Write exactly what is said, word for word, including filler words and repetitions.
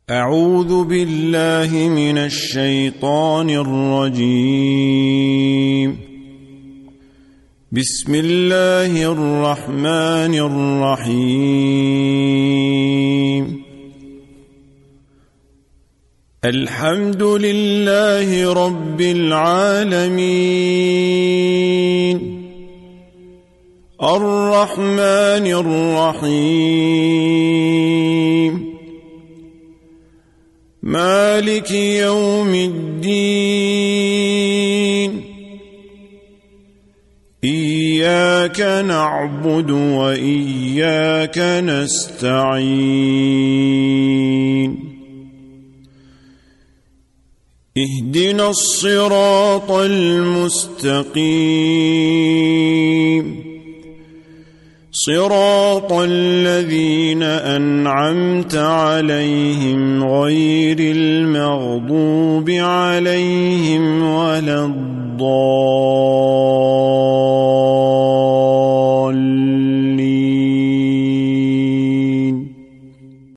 أعوذ بالله من الشيطان الرجيم. بسم الله الرحمن الرحيم. الحمد لله رب العالمين الرحمن الرحيم مالك يوم الدين إياك نعبد وإياك نستعين اهدنا الصراط المستقيم صراط الذين أنعمت عليهم غير المغضوب عليهم ولا الضالين.